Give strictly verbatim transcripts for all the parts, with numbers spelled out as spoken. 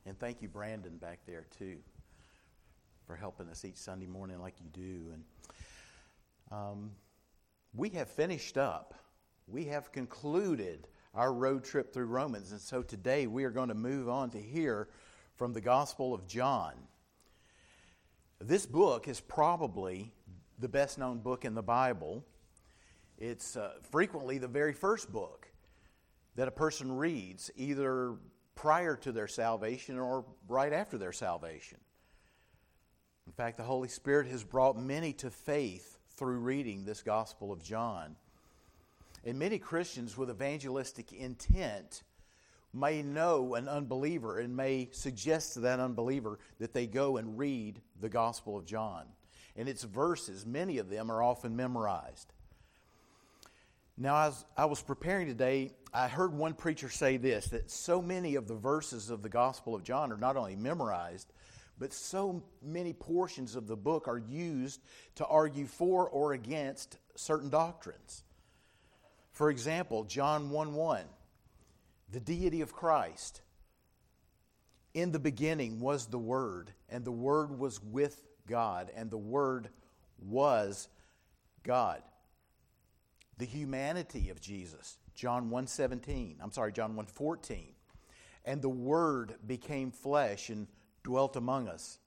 And thank you, Brandon, back there, too, for helping us each Sunday morning like you do. And um, we have finished up. We have concluded our road trip through Romans. And so today we are going to move on to hear from the Gospel of John. This book is probably the best-known book in the Bible. It's uh, frequently the very first book that a person reads, either prior to their salvation or right after their salvation. In fact, the Holy Spirit has brought many to faith through reading this Gospel of John. And many Christians with evangelistic intent may know an unbeliever and may suggest to that unbeliever that they go and read the Gospel of John. And its verses, many of them are often memorized. Now, as I was preparing today, I heard one preacher say this, that so many of the verses of the Gospel of John are not only memorized, but so many portions of the book are used to argue for or against certain doctrines. For example, John one one, the deity of Christ. In the beginning was the Word, and the Word was with God, and the Word was God. The humanity of Jesus, John one seventeen, I'm sorry, John one fourteen. And the Word became flesh and dwelt among us.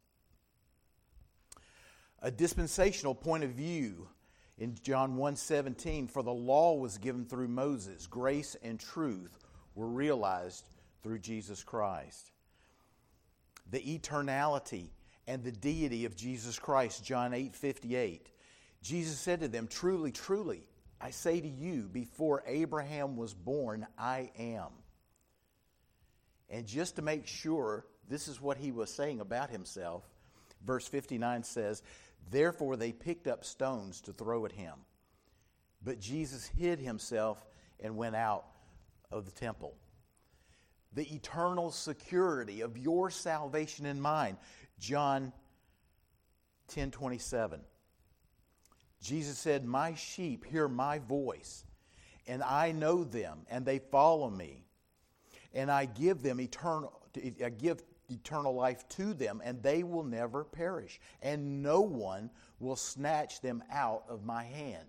A dispensational point of view in John one seventeen, for the law was given through Moses, grace and truth were realized through Jesus Christ. The eternality and the deity of Jesus Christ, John eight fifty-eight. Jesus said to them, truly, truly, I say to you, before Abraham was born, I am. And just to make sure this is what he was saying about himself, verse fifty-nine says, therefore they picked up stones to throw at him. But Jesus hid himself and went out of the temple. The eternal security of your salvation in mine, John ten twenty-seven. Jesus said, my sheep hear my voice, and I know them, and they follow me. And I give them eternal, I give eternal life to them, and they will never perish, and no one will snatch them out of my hand.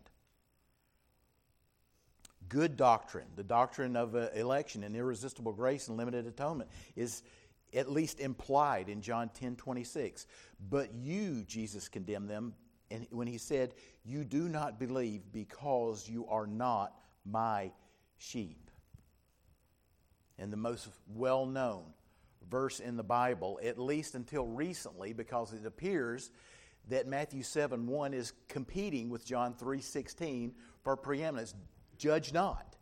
Good doctrine, the doctrine of uh, election and irresistible grace and limited atonement, is at least implied in John ten twenty-six. But you, Jesus condemned them, and when he said, you do not believe because you are not my sheep. And the most well-known verse in the Bible, at least until recently, because it appears that Matthew seven one is competing with John three sixteen for preeminence. Judge not.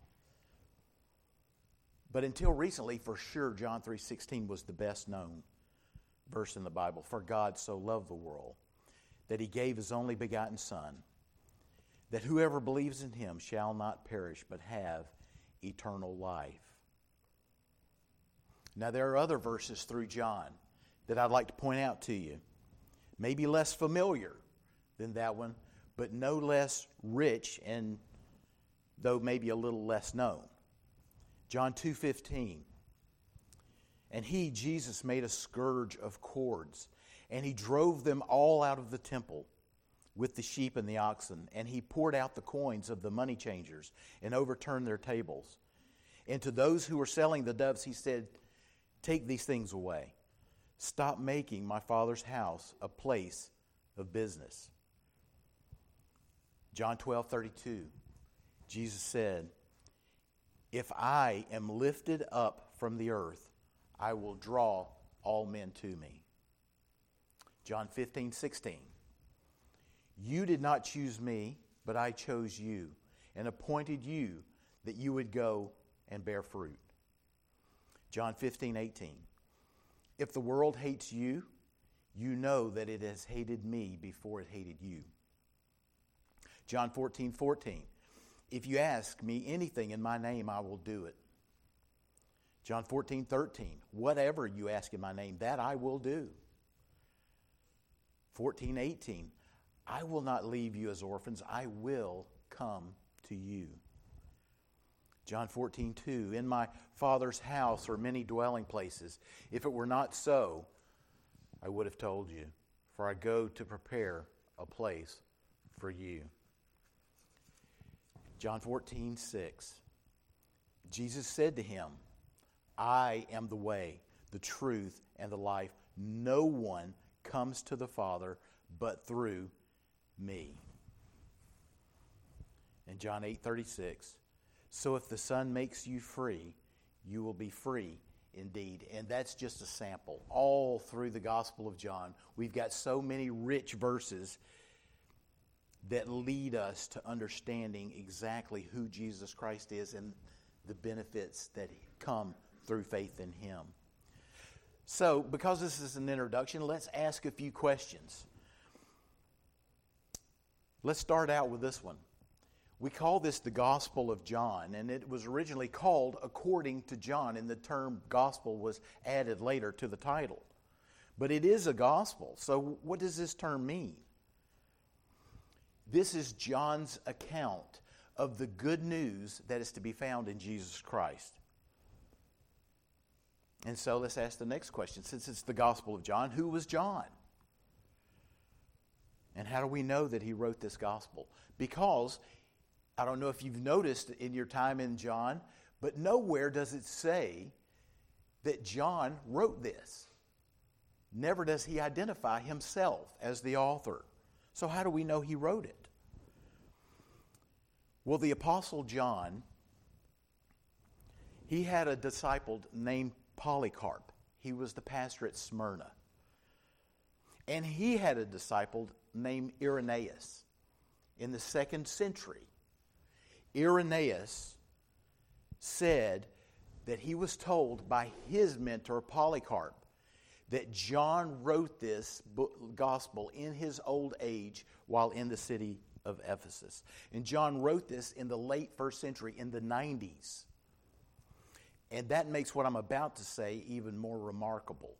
But until recently, for sure, John three sixteen was the best known verse in the Bible. For God so loved the world that he gave his only begotten Son, that whoever believes in him shall not perish but have eternal life. Now, there are other verses through John that I'd like to point out to you. Maybe less familiar than that one, but no less rich, and though maybe a little less known. John two fifteen. And he, Jesus, made a scourge of cords, and he drove them all out of the temple with the sheep and the oxen, and he poured out the coins of the money changers and overturned their tables. And to those who were selling the doves, he said, take these things away. Stop making my Father's house a place of business. John twelve thirty-two. Jesus said, if I am lifted up from the earth, I will draw all men to me. John fifteen sixteen. You did not choose me, but I chose you and appointed you that you would go and bear fruit. John fifteen eighteen. If the world hates you, you know that it has hated me before it hated you. John fourteen fourteen. If you ask me anything in my name, I will do it. John fourteen thirteen. Whatever you ask in my name, that I will do. fourteen eighteen. I will not leave you as orphans. I will come to you. John fourteen two, in my Father's house are many dwelling places. If it were not so, I would have told you, for I go to prepare a place for you. John fourteen six, Jesus said to him, I am the way, the truth, and the life. No one comes to the Father but through me. And John eight thirty-six, so if the Son makes you free, you will be free indeed. And that's just a sample. All through the Gospel of John, we've got so many rich verses that lead us to understanding exactly who Jesus Christ is and the benefits that come through faith in Him. So, because this is an introduction, let's ask a few questions. Let's start out with this one. We call this the Gospel of John, and it was originally called according to John, and the term gospel was added later to the title. But it is a gospel, so what does this term mean? This is John's account of the good news that is to be found in Jesus Christ. And so let's ask the next question. Since it's the Gospel of John, who was John? And how do we know that he wrote this gospel? Because, I don't know if you've noticed in your time in John, but nowhere does it say that John wrote this. Never does he identify himself as the author. So how do we know he wrote it? Well, the Apostle John, he had a disciple named Polycarp. He was the pastor at Smyrna. And he had a disciple named Irenaeus in the second century. Irenaeus said that he was told by his mentor Polycarp that John wrote this gospel in his old age while in the city of Ephesus. And John wrote this in the late first century, in the nineties. And that makes what I'm about to say even more remarkable.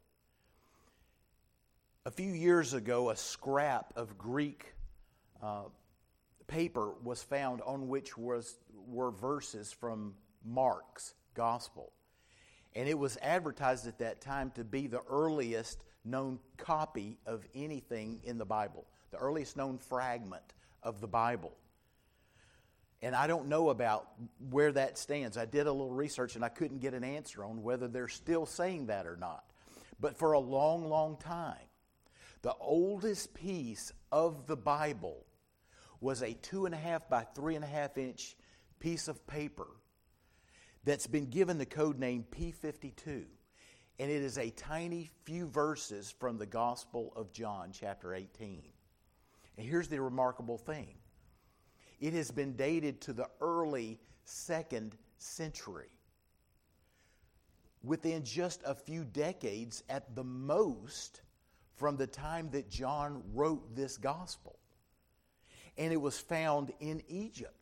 A few years ago, a scrap of Greek uh, paper was found on which was were verses from Mark's gospel. And it was advertised at that time to be the earliest known copy of anything in the Bible, the earliest known fragment of the Bible. And I don't know about where that stands. I did a little research and I couldn't get an answer on whether they're still saying that or not. But for a long, long time, the oldest piece of the Bible was a two and a half by three and a half inch piece of paper that's been given the code name P fifty-two. And it is a tiny few verses from the Gospel of John, chapter eighteen. And here's the remarkable thing. It has been dated to the early second century. Within just a few decades at the most from the time that John wrote this gospel. And it was found in Egypt.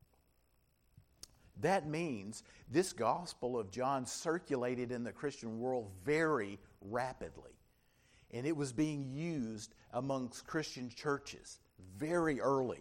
That means this Gospel of John circulated in the Christian world very rapidly. And it was being used amongst Christian churches very early.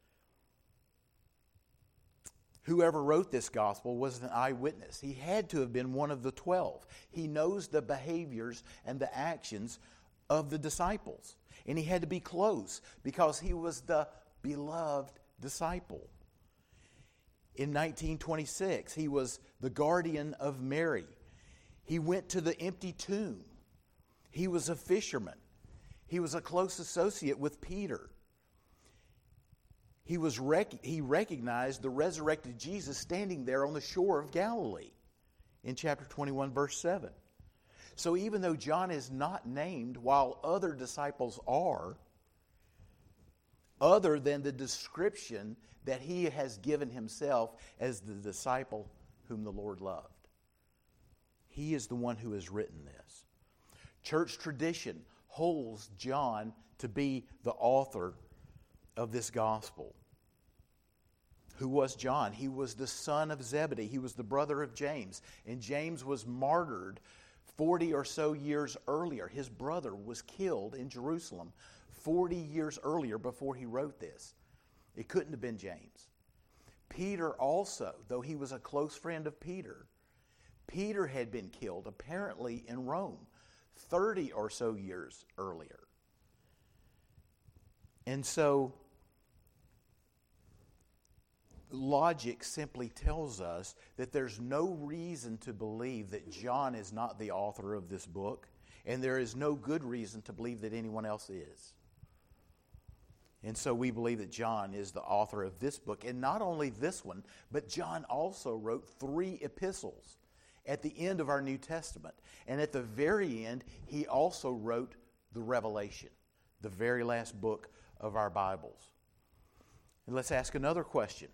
Whoever wrote this gospel was an eyewitness. He had to have been one of the twelve. He knows the behaviors and the actions of the disciples. And he had to be close because he was the beloved disciple. In nineteen twenty-six, he was the guardian of Mary. He went to the empty tomb. He was a fisherman. He was a close associate with Peter. He was rec- he recognized the resurrected Jesus standing there on the shore of Galilee in chapter twenty-one, verse seven. So even though John is not named while other disciples are, other than the description that he has given himself as the disciple whom the Lord loved. He is the one who has written this. Church tradition holds John to be the author of this gospel. Who was John? He was the son of Zebedee. He was the brother of James. And James was martyred forty or so years earlier. His brother was killed in Jerusalem forty years earlier before he wrote this. It couldn't have been James. Peter also, though he was a close friend of Peter, Peter had been killed apparently in Rome thirty or so years earlier. And so logic simply tells us that there's no reason to believe that John is not the author of this book, and there is no good reason to believe that anyone else is. And so we believe that John is the author of this book, and not only this one, but John also wrote three epistles at the end of our New Testament. And at the very end, he also wrote the Revelation, the very last book of our Bibles. And let's ask another question.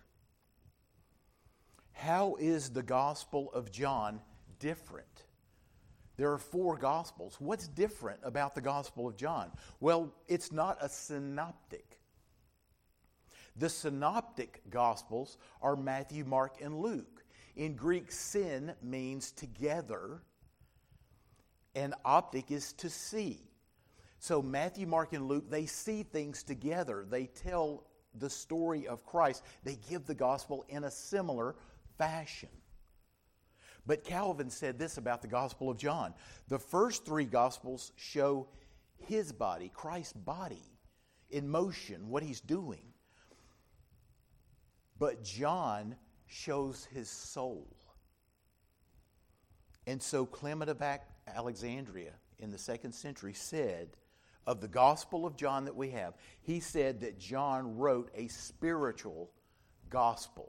How is the Gospel of John different? There are four Gospels. What's different about the Gospel of John? Well, it's not a synoptic. The synoptic Gospels are Matthew, Mark, and Luke. In Greek, syn means together, and optic is to see. So Matthew, Mark, and Luke, they see things together. They tell the story of Christ. They give the Gospel in a similar fashion. But Calvin said this about the Gospel of John. The first three Gospels show his body, Christ's body, in motion, what he's doing. But John shows his soul. And so Clement of Alexandria in the second century said of the Gospel of John that we have, he said that John wrote a spiritual gospel.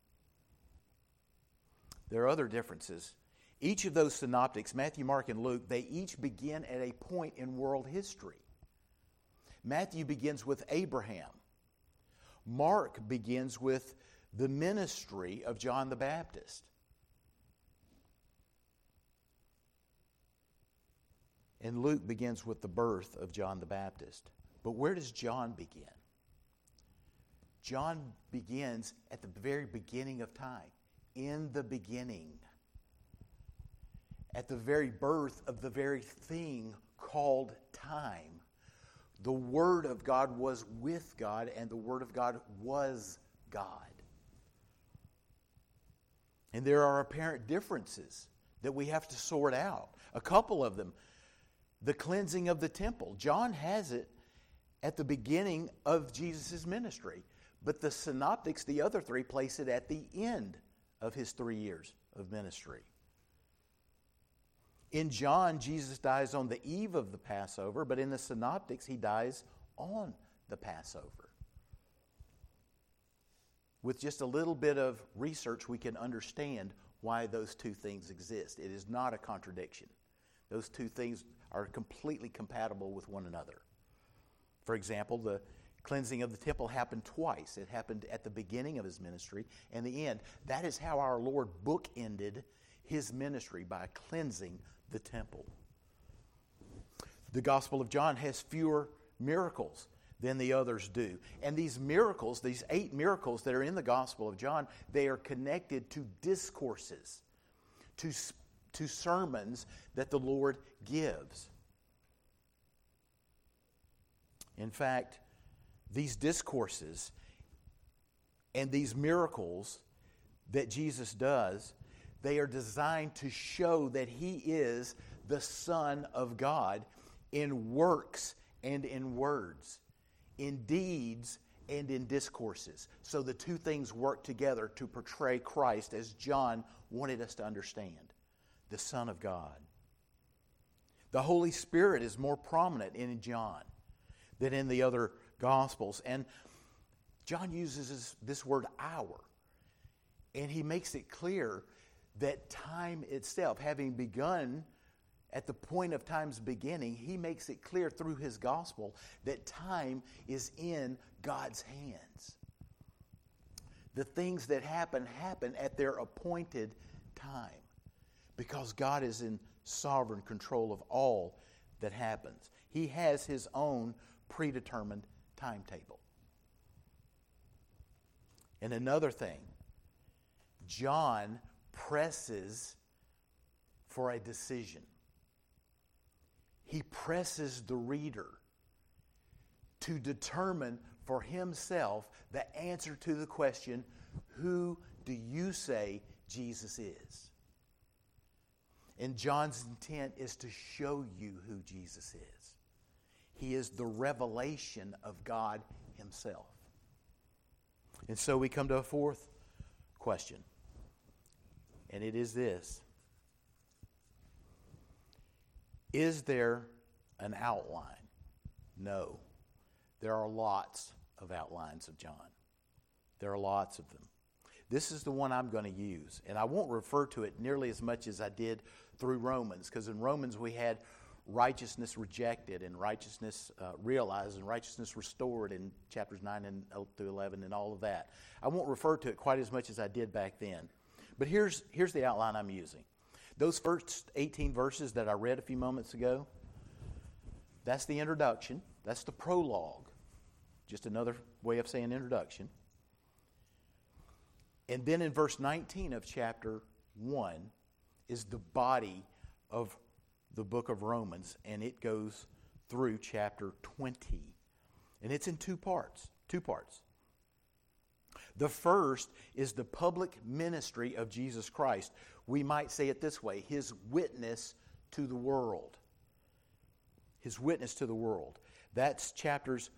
There are other differences. Each of those synoptics, Matthew, Mark, and Luke, they each begin at a point in world history. Matthew begins with Abraham. Mark begins with the ministry of John the Baptist. And Luke begins with the birth of John the Baptist. But where does John begin? John begins at the very beginning of time. In the beginning. At the very birth of the very thing called time. The Word of God was with God, and the Word of God was God. And there are apparent differences that we have to sort out. A couple of them. The cleansing of the temple. John has it at the beginning of Jesus' ministry. But the synoptics, the other three, place it at the end of his three years of ministry. In John, Jesus dies on the eve of the Passover, but in the synoptics, he dies on the Passover. With just a little bit of research, we can understand why those two things exist. It is not a contradiction. Those two things are completely compatible with one another. For example, the cleansing of the temple happened twice. It happened at the beginning of his ministry and the end. That is how our Lord bookended his ministry, by cleansing the temple. The Gospel of John has fewer miracles than the others do. And these miracles, these eight miracles that are in the Gospel of John, they are connected to discourses, to, to sermons that the Lord gives. In fact, these discourses and these miracles that Jesus does, they are designed to show that he is the Son of God in works and in words, in deeds and in discourses. So the two things work together to portray Christ as John wanted us to understand, the Son of God. The Holy Spirit is more prominent in John than in the other Gospels. And John uses this word hour. And he makes it clear that time itself, having begun at the point of time's beginning, he makes it clear through his gospel that time is in God's hands. The things that happen, happen at their appointed time, because God is in sovereign control of all that happens. He has his own predetermined timetable. And another thing, John presses for a decision. He presses the reader to determine for himself the answer to the question, who do you say Jesus is? And John's intent is to show you who Jesus is. He is the revelation of God himself. And so we come to a fourth question. And it is this. Is there an outline? No. There are lots of outlines of John. There are lots of them. This is the one I'm going to use. And I won't refer to it nearly as much as I did through Romans, because in Romans we had righteousness rejected and righteousness uh, realized and righteousness restored in chapters nine and through eleven and all of that. I won't refer to it quite as much as I did back then. But here's, here's the outline I'm using. Those first eighteen verses that I read a few moments ago, that's the introduction. That's the prologue. Just another way of saying introduction. And then in verse nineteen of chapter one is the body of the book of Romans, and it goes through chapter twenty. And it's in two parts, two parts. The first is the public ministry of Jesus Christ. We might say it this way, his witness to the world. His witness to the world. That's chapters,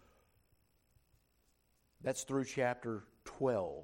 that's through chapter twelve.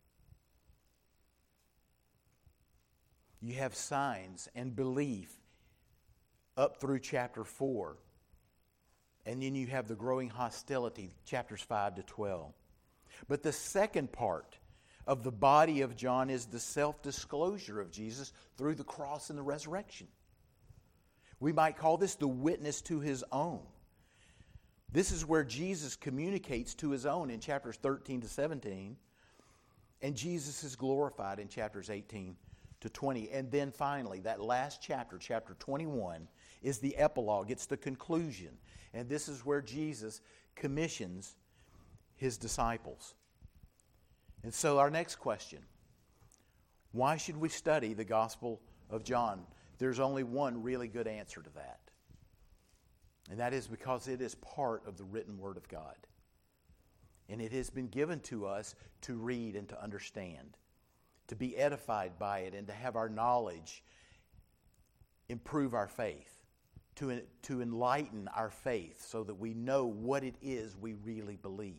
You have signs and belief up through chapter four. And then you have the growing hostility, chapters five to twelve. But the second part of the body of John is the self-disclosure of Jesus through the cross and the resurrection. We might call this the witness to his own. This is where Jesus communicates to his own in chapters thirteen to seventeen. And Jesus is glorified in chapters eighteen to twenty. And then finally, that last chapter, chapter twenty-one, is the epilogue. It's the conclusion. And this is where Jesus commissions his disciples. And so our next question, why should we study the Gospel of John? There's only one really good answer to that. And that is because it is part of the written Word of God. And it has been given to us to read and to understand, to be edified by it, and to have our knowledge improve our faith, to, to enlighten our faith so that we know what it is we really believe.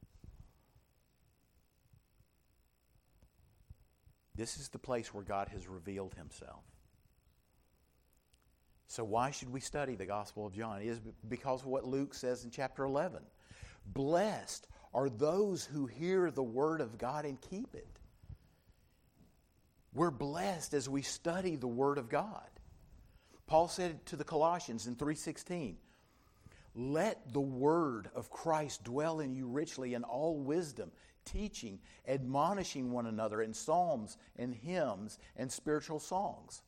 This is the place where God has revealed himself. So why should we study the Gospel of John? It is because of what Luke says in chapter eleven. Blessed are those who hear the word of God and keep it. We're blessed as we study the Word of God. Paul said to the Colossians in three sixteen, let the word of Christ dwell in you richly in all wisdom, teaching, admonishing one another in psalms and hymns and spiritual songs.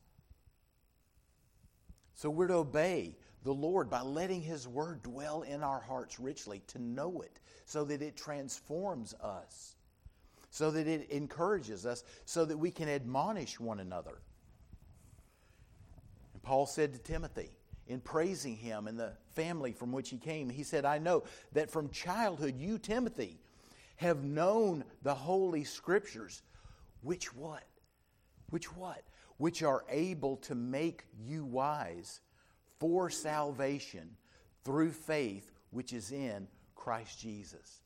So we're to obey the Lord by letting his word dwell in our hearts richly, to know it, so that it transforms us, so that it encourages us, so that we can admonish one another. And Paul said to Timothy, in praising him and the family from which he came, he said, I know that from childhood you, Timothy, have known the Holy Scriptures, which what? Which what? Which are able to make you wise for salvation through faith which is in Christ Jesus.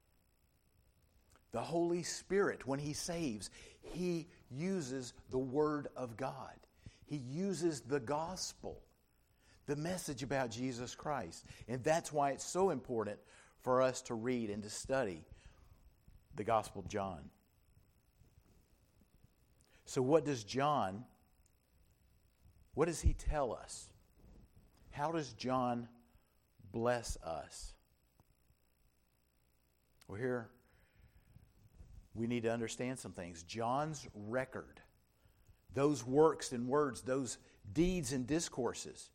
The Holy Spirit, when he saves, he uses the Word of God. He uses the gospel, the message about Jesus Christ. And that's why it's so important for us to read and to study the Gospel of John. So what does John, what does he tell us? How does John bless us? Well, here we need to understand some things. John's record, those works and words, those deeds and discourses,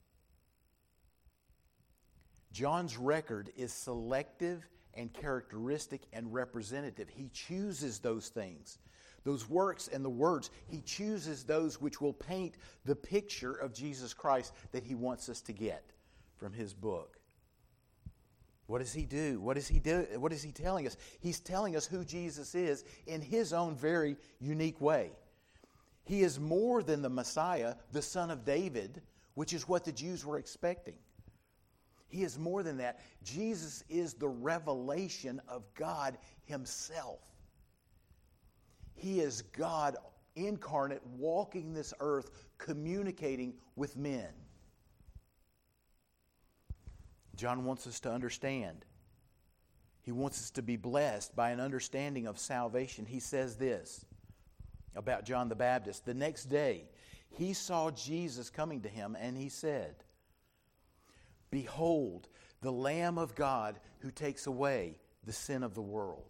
John's record is selective and characteristic and representative. He chooses those things. Those works and the words, he chooses those which will paint the picture of Jesus Christ that he wants us to get from his book. What does he do? What does he do? What is he telling us? He's telling us who Jesus is in his own very unique way. He is more than the Messiah, the son of David, which is what the Jews were expecting. He is more than that. Jesus is the revelation of God himself. He is God incarnate, walking this earth, communicating with men. John wants us to understand. He wants us to be blessed by an understanding of salvation. He says this about John the Baptist. The next day, he saw Jesus coming to him, and he said, "Behold, the Lamb of God who takes away the sin of the world."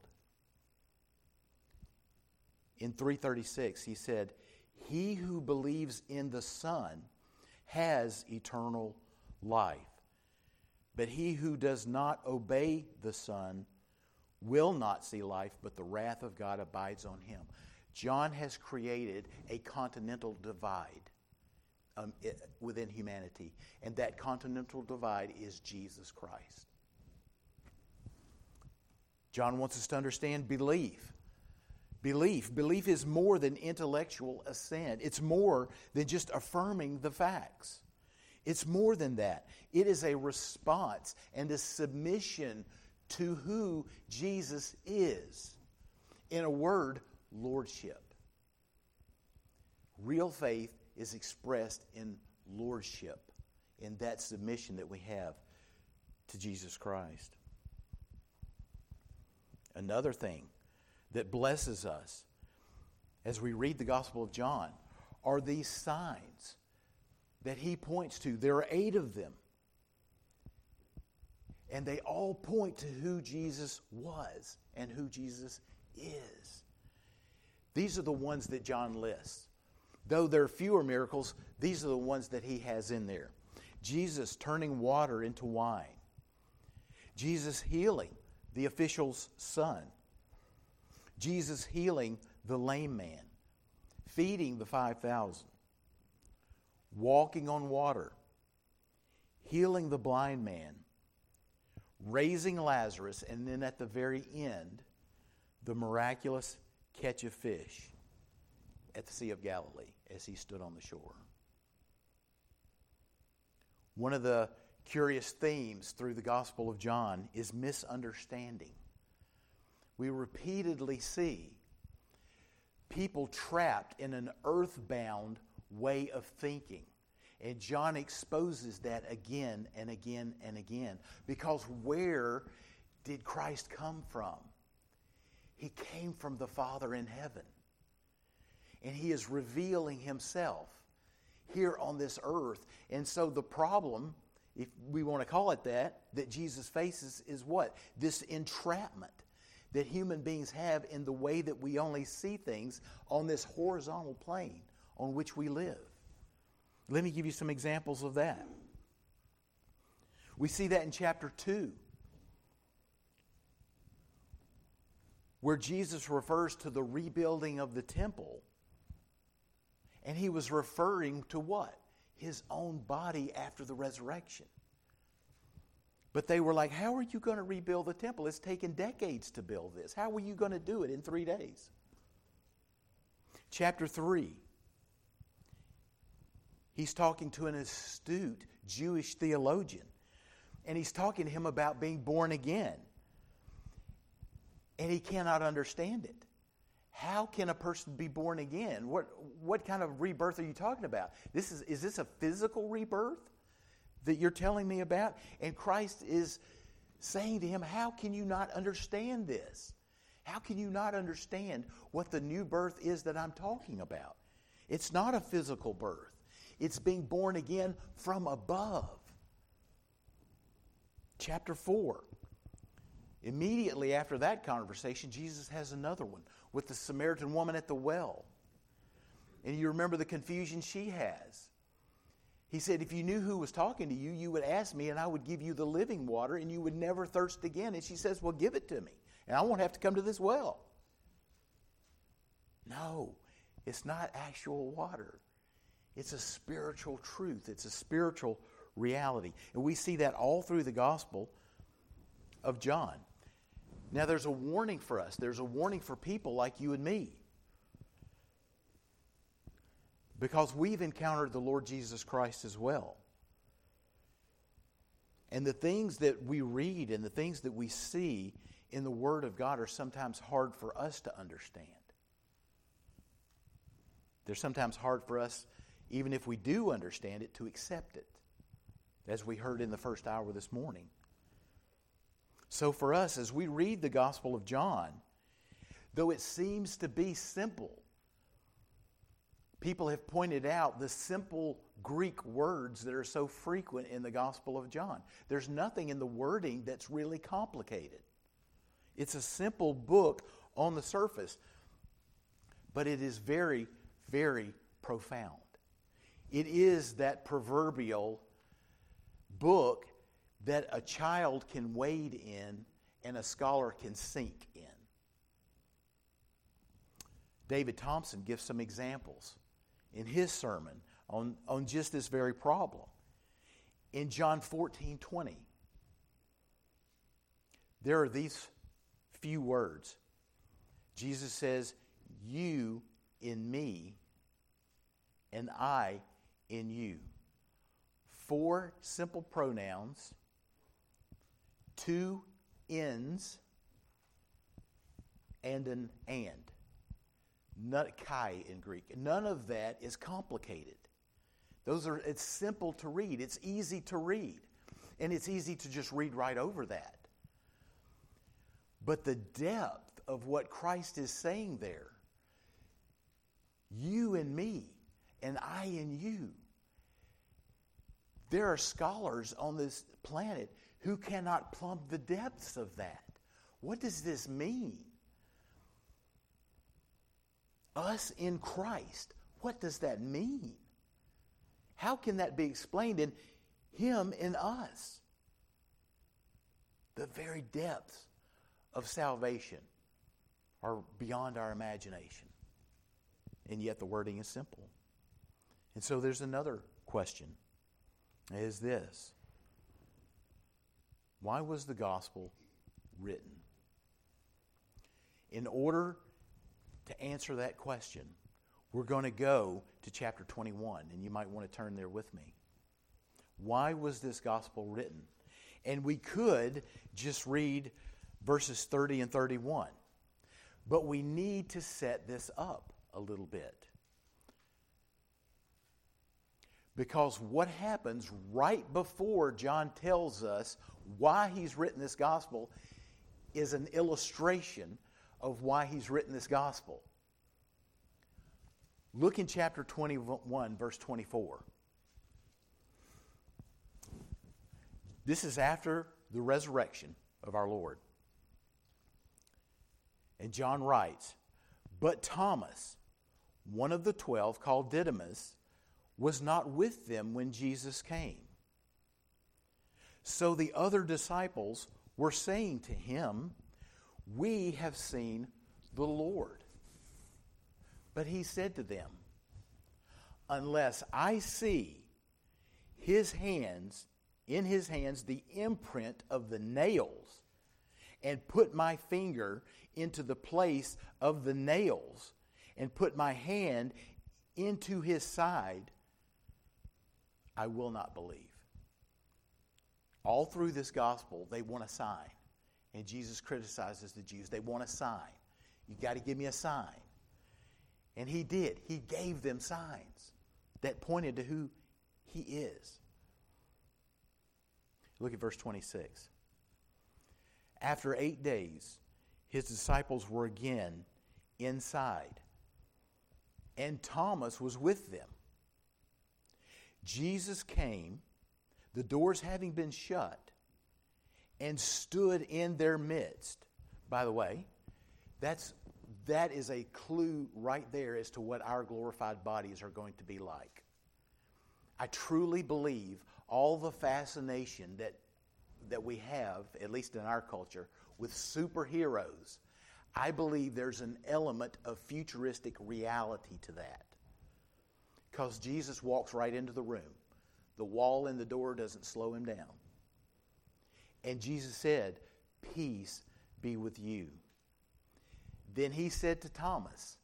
In three thirty-six, he said, "He who believes in the Son has eternal life. But he who does not obey the Son will not see life, but the wrath of God abides on him." John has created a continental divide um, it, within humanity, and that continental divide is Jesus Christ. John wants us to understand belief. Belief. Belief is more than intellectual assent. It's more than just affirming the facts. It's more than that. It is a response and a submission to who Jesus is. In a word, lordship. Real faith is expressed in lordship, in that submission that we have to Jesus Christ. Another thing that blesses us as we read the Gospel of John are these signs that he points to. There are eight of them. And they all point to who Jesus was and who Jesus is. These are the ones that John lists. Though there are fewer miracles, these are the ones that he has in there. Jesus turning water into wine. Jesus healing the official's son. Jesus healing the lame man. Feeding the five thousand. Walking on water, healing the blind man, raising Lazarus, and then at the very end, the miraculous catch of fish at the Sea of Galilee as he stood on the shore. One of the curious themes through the Gospel of John is misunderstanding. We repeatedly see people trapped in an earthbound way of thinking. And John exposes that again and again and again. Because where did Christ come from? He came from the Father in heaven. And he is revealing himself here on this earth. And so the problem, if we want to call it that, that Jesus faces is what? This entrapment that human beings have in the way that we only see things on this horizontal plane on which we live. Let me give you some examples of that. We see that in chapter two, where Jesus refers to the rebuilding of the temple. And he was referring to what? His own body after the resurrection. But they were like, how are you going to rebuild the temple? It's taken decades to build this. How are you going to do it in three days? Chapter three. He's talking to an astute Jewish theologian. And he's talking to him about being born again. And he cannot understand it. How can a person be born again? What, what kind of rebirth are you talking about? This is, is this a physical rebirth that you're telling me about? And Christ is saying to him, how can you not understand this? How can you not understand what the new birth is that I'm talking about? It's not a physical birth. It's being born again from above. Chapter four. Immediately after that conversation, Jesus has another one with the Samaritan woman at the well. And you remember the confusion she has. He said, if you knew who was talking to you, you would ask me and I would give you the living water and you would never thirst again. And she says, well, give it to me and I won't have to come to this well. No, it's not actual water. It's a spiritual truth. It's a spiritual reality. And we see that all through the gospel of John. Now, there's a warning for us. There's a warning for people like you and me. Because we've encountered the Lord Jesus Christ as well. And the things that we read and the things that we see in the Word of God are sometimes hard for us to understand. They're sometimes hard for us, even if we do understand it, to accept it, as we heard in the first hour this morning. So for us, as we read the Gospel of John, though it seems to be simple, people have pointed out the simple Greek words that are so frequent in the Gospel of John. There's nothing in the wording that's really complicated. It's a simple book on the surface, but it is very, very profound. It is that proverbial book that a child can wade in and a scholar can sink in. David Thompson gives some examples in his sermon on, on just this very problem. In John fourteen twenty, there are these few words. Jesus says, "You in me, and I in you." Four simple pronouns, two ins, and an and. Not kai in Greek. None of that is complicated. Those are, it's simple to read. It's easy to read. And it's easy to just read right over that. But the depth of what Christ is saying there, you and me, and I and you. There are scholars on this planet who cannot plumb the depths of that. What does this mean? Us in Christ. What does that mean? How can that be explained in Him in us? The very depths of salvation are beyond our imagination. And yet the wording is simple. And so there's another question. Is this: why was the gospel written? In order to answer that question, we're going to go to chapter twenty-one, and you might want to turn there with me. Why was this gospel written? And we could just read verses thirty and thirty-one, but we need to set this up a little bit. Because what happens right before John tells us why he's written this gospel is an illustration of why he's written this gospel. Look in chapter twenty-one, verse twenty-four. This is after the resurrection of our Lord. And John writes, "But Thomas, one of the twelve, called Didymus, was not with them when Jesus came. So the other disciples were saying to him, 'We have seen the Lord.' But he said to them, 'Unless I see his hands, in his hands the imprint of the nails, and put my finger into the place of the nails, and put my hand into his side, I will not believe.'" All through this gospel, they want a sign. And Jesus criticizes the Jews. They want a sign. You got to give me a sign. And he did. He gave them signs that pointed to who he is. Look at verse twenty-six. After eight days, his disciples were again inside, and Thomas was with them. Jesus came, the doors having been shut, and stood in their midst. By the way, that's that is a clue right there as to what our glorified bodies are going to be like. I truly believe all the fascination that that we have, at least in our culture, with superheroes, I believe there's an element of futuristic reality to that. Because Jesus walks right into the room. The wall in the door doesn't slow him down. And Jesus said, peace be with you." Then he said to Thomas,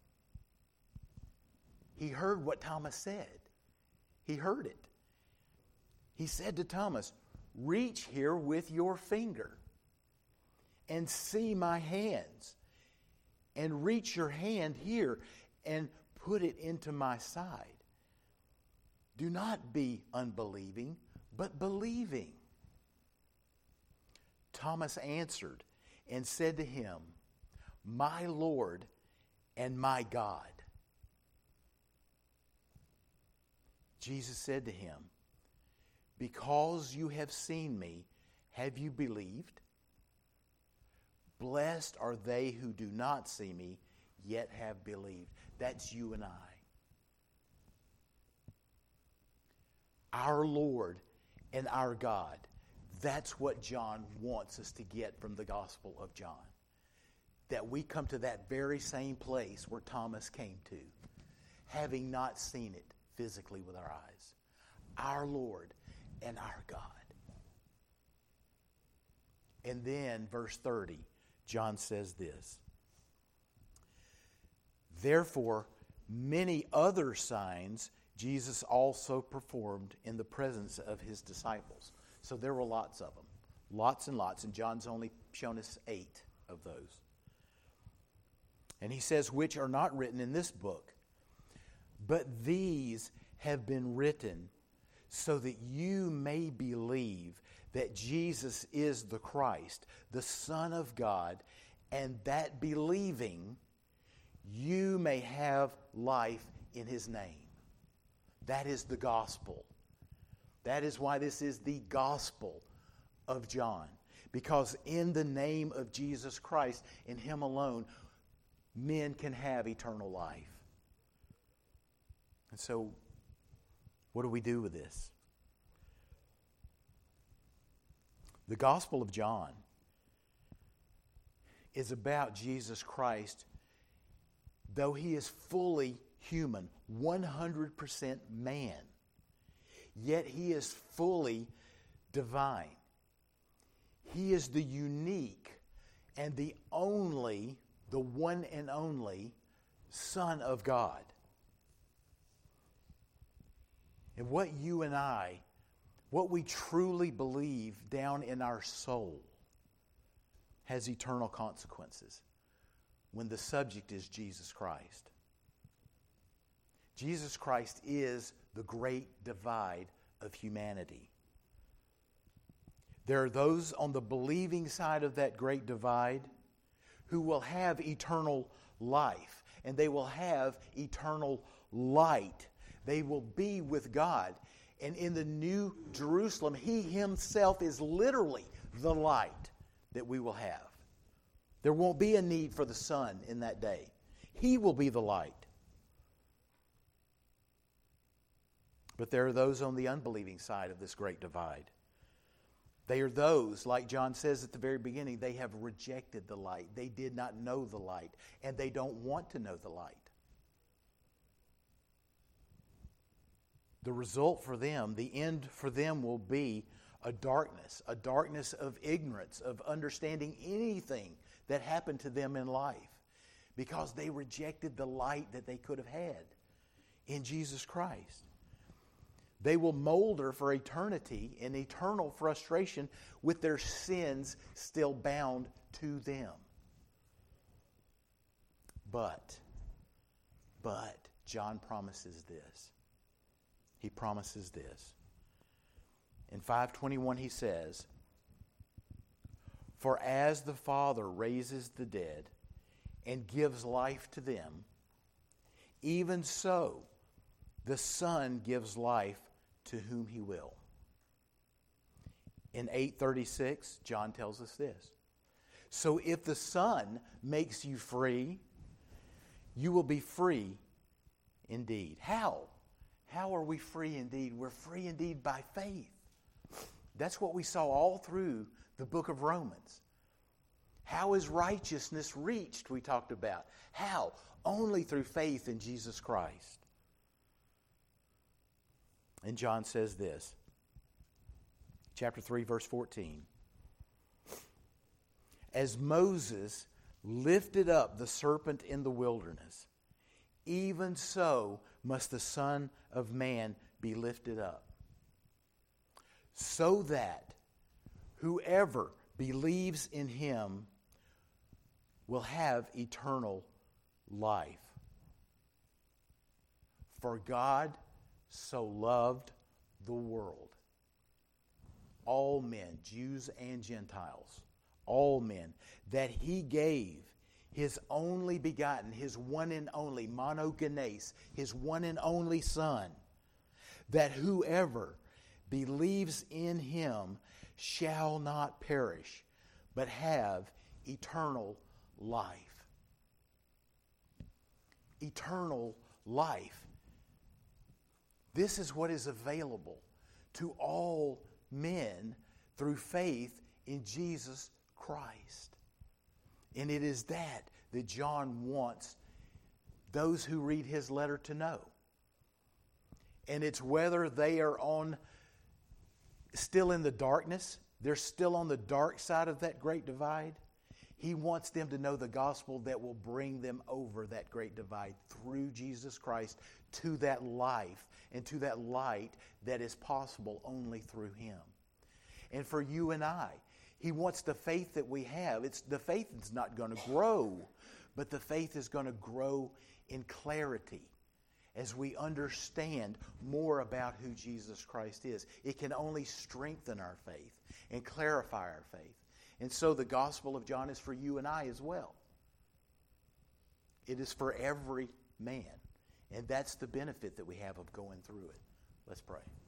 he heard what Thomas said. He heard it. He said to Thomas, "Reach here with your finger and see my hands, and reach your hand here and put it into my side. Do not be unbelieving, but believing." Thomas answered and said to him, "My Lord and my God." Jesus said to him, "Because you have seen me, have you believed? Blessed are they who do not see me, yet have believed." That's you and I. Our Lord and our God. That's what John wants us to get from the Gospel of John. That we come to that very same place where Thomas came to, having not seen it physically with our eyes. Our Lord and our God. And then, verse thirty, John says this, "Therefore, many other signs Jesus also performed in the presence of his disciples." So there were lots of them. Lots and lots. And John's only shown us eight of those. And he says, "Which are not written in this book. But these have been written so that you may believe that Jesus is the Christ, the Son of God, and that believing you may have life in his name." That is the gospel. That is why this is the Gospel of John. Because in the name of Jesus Christ, in him alone, men can have eternal life. And so, what do we do with this? The Gospel of John is about Jesus Christ, though he is fully human, one hundred percent man, yet he is fully divine. He is the unique and the only, the one and only Son of God. And what you and I, what we truly believe down in our soul, has eternal consequences when the subject is Jesus Christ. Jesus Christ is the great divide of humanity. There are those on the believing side of that great divide who will have eternal life, and they will have eternal light. They will be with God. And in the New Jerusalem, he himself is literally the light that we will have. There won't be a need for the sun in that day. He will be the light. But there are those on the unbelieving side of this great divide. They are those, like John says at the very beginning, they have rejected the light. They did not know the light, and they don't want to know the light. The result for them, the end for them will be a darkness, a darkness of ignorance, of understanding anything that happened to them in life, because they rejected the light that they could have had in Jesus Christ. They will molder for eternity in eternal frustration with their sins still bound to them. But, but, John promises this. He promises this. In five twenty-one he says, "For as the Father raises the dead and gives life to them, even so the Son gives life to whom he will." In eight thirty-six, John tells us this. "So if the Son makes you free, you will be free indeed." How? How are we free indeed? We're free indeed by faith. That's what we saw all through the book of Romans. How is righteousness reached, we talked about. How? Only through faith in Jesus Christ. And John says this, chapter three, verse fourteen. as Moses lifted up the serpent in the wilderness, even so must the Son of Man be lifted up, so that whoever believes in him will have eternal life. For God so loved the world, all men, Jews and Gentiles, all men, that he gave his only begotten, his one and only, monogenes, his one and only Son, that whoever believes in him shall not perish, but have eternal life. Eternal life. This is what is available to all men through faith in Jesus Christ. And it is that that John wants those who read his letter to know. And it's whether they are on still in the darkness, they're still on the dark side of that great divide. He wants them to know the gospel that will bring them over that great divide through Jesus Christ to that life and to that light that is possible only through him. And for you and I, he wants the faith that we have. It's the faith is not going to grow, but the faith is going to grow in clarity as we understand more about who Jesus Christ is. It can only strengthen our faith and clarify our faith. And so the Gospel of John is for you and I as well. It is for every man. And that's the benefit that we have of going through it. Let's pray.